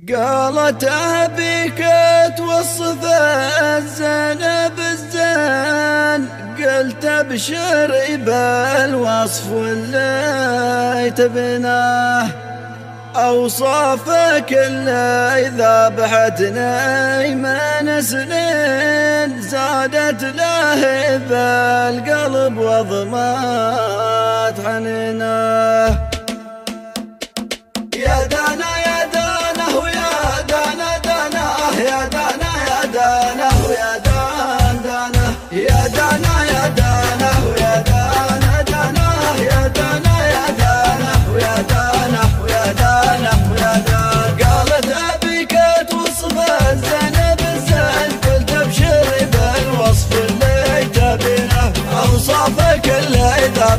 قالت أبيك توصف الزين بالزين، قلت ابشري بالوصف اللي تبناه، أوصافك اللي ذبحتني من سنين، زادت له بالقلب وضمت حنينه. يا دانا يا دانا ويا دانا دانا، يا دانا يا دانا ويا دانا دانا، يا دانا يا دانا ويا دانا دانا، يا دانا يا دانا ويا دانا ويا دانا ويا دانا. قالت أبيك توصف الزين بالزين، قلت ابشري بالوصف اللي تبينه، أوصافك اللي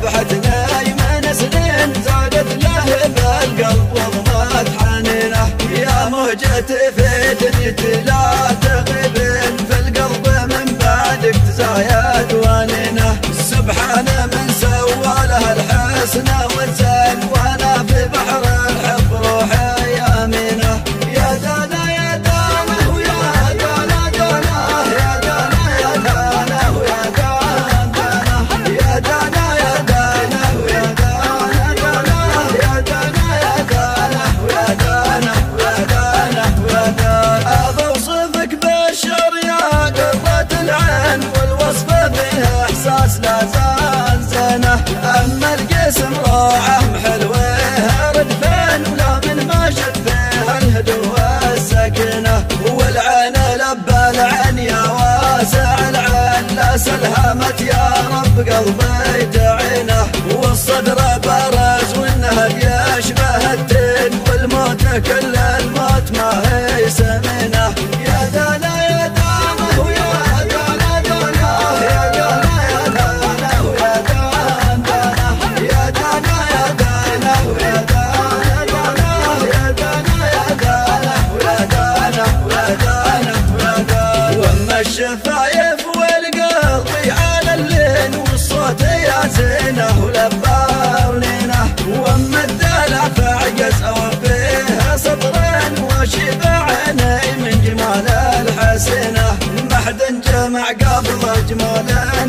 ذبحتني من سنين، زادت له بالقلب وضمت حنينه. يا مهجة في دنيتي لا تغيبين، في القلب من بعدك تزايد ونينه. سبحان من سوى له الحسن والزين، وانا في بحر الحب روحي يمينه. يا دانا يا دانا ويا دانا دانا، يا دانا يا دانا ويا دانا دانا، يا دانا يا دانا ويا دانا دانا، يا دانا يا دانا ويا دانا ويا دانا ويا دانا. أوصفك بالشر يا قرة العين، والوصف فيه إحساس لا زال زينه. أما الجسم روعه محلوه ردفين، ولا من ما شد فيها الهدوء والسكينة. والعين لبى العين يا واسع العين، لا سلهمت يا رب قلبي تعينه. والصدر برز والنهر يشبه التين، والموت كل الموت ما هي سمينه. يا دانا يا دانا ويا دانا دانا، يا دانا يا دانا ويا دانا دانا، يا دانا يا دانا ويا دانا دانا، يا دانا يا دانا ويا دانا ويا دانا ويا دانا. واما الشفايف والقلب على اللين، والصوت يا زينه ولبى ولينه. واما الدلع فعجز او فيها سطرين، وشبع عيني من جمال الحسينه. ما حد جمع قبل جمال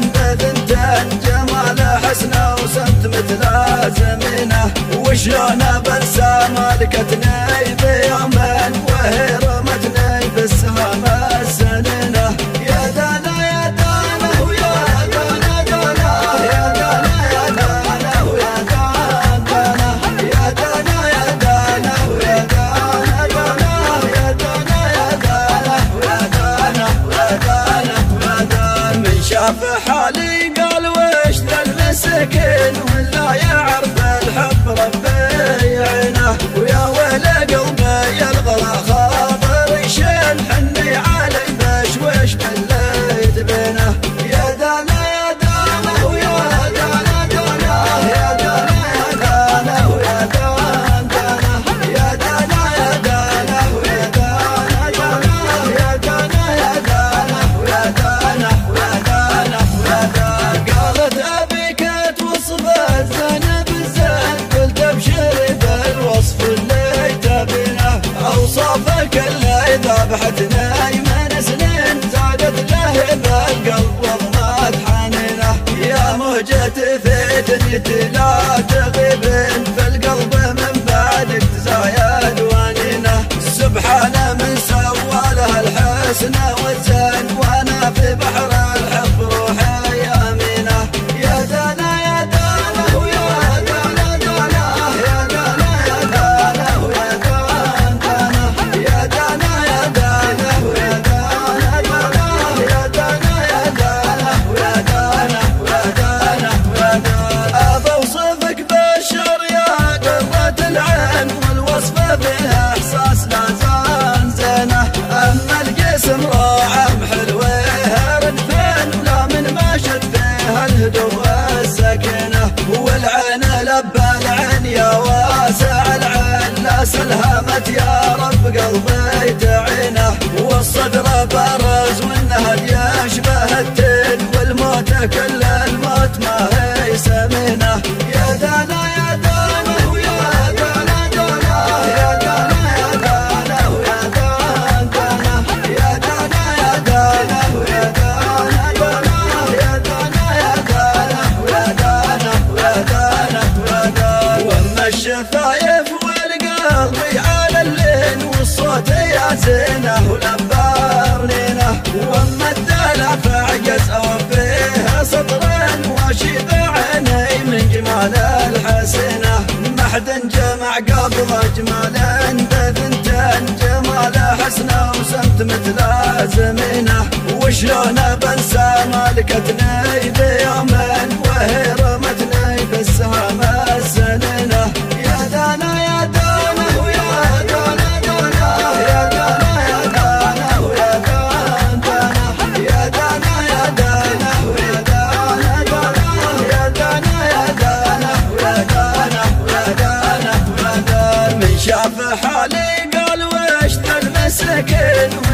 بذنتين، جمال حسنه وسمت مثل زمينه. وشلون بنسى مالكتني بيومين، وهي رمتني بالسهام السنينه. يا دانا يا دانا ويا دانا دانا، يا دانا يا دانا ويا دانا دانا، يا دانا يا دانا ويا دانا دانا، يا دانا يا دانا ويا دانا ويا دانا ويا دانا. من شاف حالي قال وش ذا المسكين، ولا يعرف الحب ربي يعينه. ويا ويل قلبي الغلا خاطر يشيل، حني علي بشوش باللي تبينه. يا دانا يا دانا ويا دانا دانا، يا دانا يا دانا ويا دانا دانا، يا دانا يا دانا ويا دانا دانا، يا دانا يا دانا ويا دانا ويا دانا ويا دانا. قالت أبيك توصف الزين بالزين، قلت ابشري بالوصف اللي تبينه، أوصافك اللي ذبحتني من سنين، زادت له بالقلب وضمت حنينه. يا مهجتي في دنيتي لا تغيبين، في القلب من بعدك تزايد ونينه. سبحان من سوى له الحسن والزين، وانا في بحر الحب روحي يمينه. يا دانا يا دانا ويا دانا دانا، يا دانا يا دانا ويا دانا دانا، يا دانا يا دانا ويا دانا دانا، يا دانا يا دانا ويا دانا ويا دانا ويا دانا. أوصفك بالشر يا قرة العين، والوصف فيها إحساس لا زال زينه. أما الجسم روعه محلوه ردفين، ولا من ما شد فيها الهدوء والسكينة. والعين لبى العين يا واسع العين، لا سلهمت يا رب قلبي تعينه. والصدر برز والنهر يشبه التين، والموت كل الموت ما هي سمينه. يا دانا يا دانا ويا دانا دانا، يا دانا يا دانا ويا الحسنة ولبرنينه، واما الدلع فعجز اوفيه سطرا وشبعني من جمال الحسنة. محد جمع قبل اجمالا بثنتين جمال حسنه وسمت مثل زمينه. وشلون بنسى مالكتني بيومين وهي رمتني بالسهام السنينه. يا دانا يا دانا ويا دانا دانا، يا دانا يا دانا ويا دانا دانا، يا دانا يا دانا ويا دانا دانا، يا دانا يا دانا ويا دانا ويا دانا ويا دانا. من شاف حالي قال وش ذا المسكين